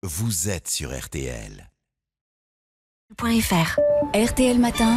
Vous êtes sur RTL. .fr. RTL Matin,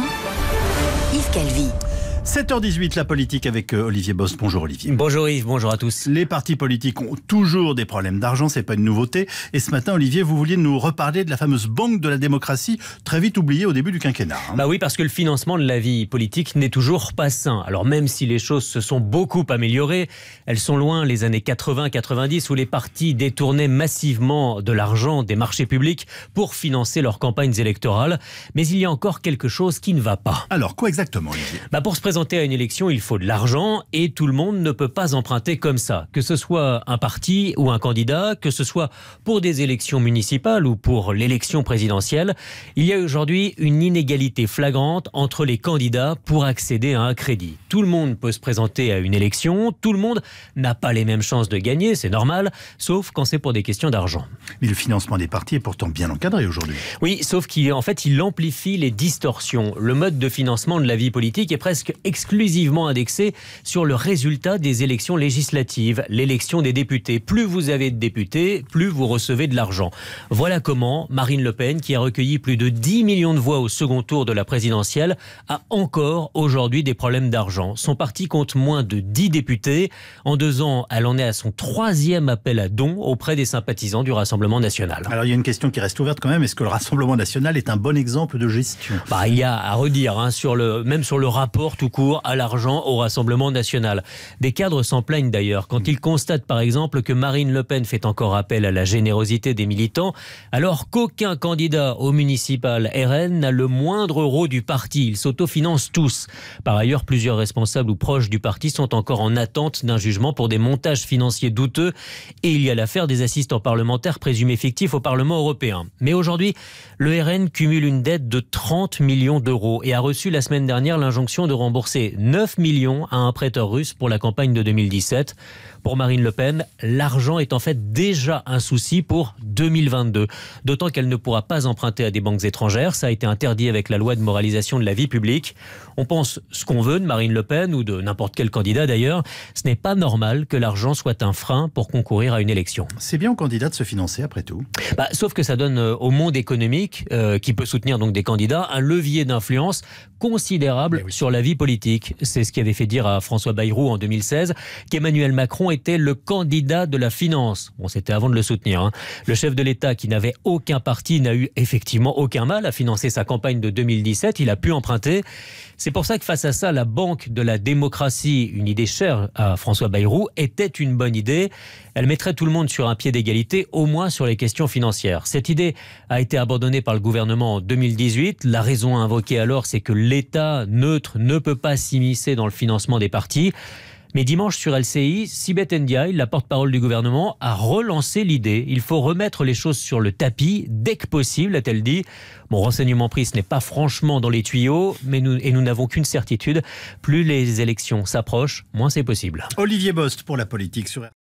Yves Calvi. 7h18, la politique avec Olivier Bost. Bonjour Olivier. Bonjour Yves, bonjour à tous. Les partis politiques ont toujours des problèmes d'argent, c'est pas une nouveauté. Et ce matin, Olivier, vous vouliez nous reparler de la fameuse banque de la démocratie, très vite oubliée au début du quinquennat. Bah oui, parce que le financement de la vie politique n'est toujours pas sain. Alors même si les choses se sont beaucoup améliorées, elles sont loin les années 80-90 où les partis détournaient massivement de l'argent des marchés publics pour financer leurs campagnes électorales. Mais il y a encore quelque chose qui ne va pas. Alors, quoi exactement, Olivier ? Pour se présenter à une élection, il faut de l'argent et tout le monde ne peut pas emprunter comme ça. Que ce soit un parti ou un candidat, que ce soit pour des élections municipales ou pour l'élection présidentielle, il y a aujourd'hui une inégalité flagrante entre les candidats pour accéder à un crédit. Tout le monde peut se présenter à une élection, tout le monde n'a pas les mêmes chances de gagner, c'est normal, sauf quand c'est pour des questions d'argent. Mais le financement des partis est pourtant bien encadré aujourd'hui. Oui, sauf qu'il amplifie les distorsions. Le mode de financement de la vie politique est presque exclusivement indexé sur le résultat des élections législatives, l'élection des députés. Plus vous avez de députés, plus vous recevez de l'argent. Voilà comment Marine Le Pen, qui a recueilli plus de 10 millions de voix au second tour de la présidentielle, a encore aujourd'hui des problèmes d'argent. Son parti compte moins de 10 députés. En 2 ans, elle en est à son 3e appel à dons auprès des sympathisants du Rassemblement national. Alors il y a une question qui reste ouverte quand même. Est-ce que le Rassemblement national est un bon exemple de gestion ? Il y a à redire, même sur le rapport tout court à l'argent au Rassemblement national. Des cadres s'en plaignent d'ailleurs quand ils constatent par exemple que Marine Le Pen fait encore appel à la générosité des militants alors qu'aucun candidat au municipal RN n'a le moindre euro du parti. Ils s'autofinancent tous. Par ailleurs, plusieurs responsables ou proches du parti sont encore en attente d'un jugement pour des montages financiers douteux et il y a l'affaire des assistants parlementaires présumés fictifs au Parlement européen. Mais aujourd'hui, le RN cumule une dette de 30 millions d'euros et a reçu la semaine dernière l'injonction de rembourser 9 millions à un prêteur russe pour la campagne de 2017. Pour Marine Le Pen, l'argent est en fait déjà un souci pour 2022. D'autant qu'elle ne pourra pas emprunter à des banques étrangères. Ça a été interdit avec la loi de moralisation de la vie publique. On pense ce qu'on veut de Marine Le Pen ou de n'importe quel candidat d'ailleurs. Ce n'est pas normal que l'argent soit un frein pour concourir à une élection. C'est bien aux candidats de se financer après tout. Sauf que ça donne au monde économique, qui peut soutenir donc des candidats, un levier d'influence considérable sur la vie politique. C'est ce qui avait fait dire à François Bayrou en 2016 qu'Emmanuel Macron était le candidat de la finance. Bon, c'était avant de le soutenir. Le chef de l'État, qui n'avait aucun parti, n'a eu effectivement aucun mal à financer sa campagne de 2017. Il a pu emprunter. C'est pour ça que face à ça, la banque de la démocratie, une idée chère à François Bayrou, était une bonne idée. Elle mettrait tout le monde sur un pied d'égalité, au moins sur les questions financières. Cette idée a été abandonnée par le gouvernement en 2018. La raison invoquée alors, c'est que l'État neutre ne peut pas s'immiscer dans le financement des partis. Mais dimanche sur LCI, Sibeth Ndiaye, la porte-parole du gouvernement, a relancé l'idée. Il faut remettre les choses sur le tapis dès que possible, a-t-elle dit. Mon renseignement pris, ce n'est pas franchement dans les tuyaux, mais nous n'avons qu'une certitude. Plus les élections s'approchent, moins c'est possible. Olivier Bost pour la politique sur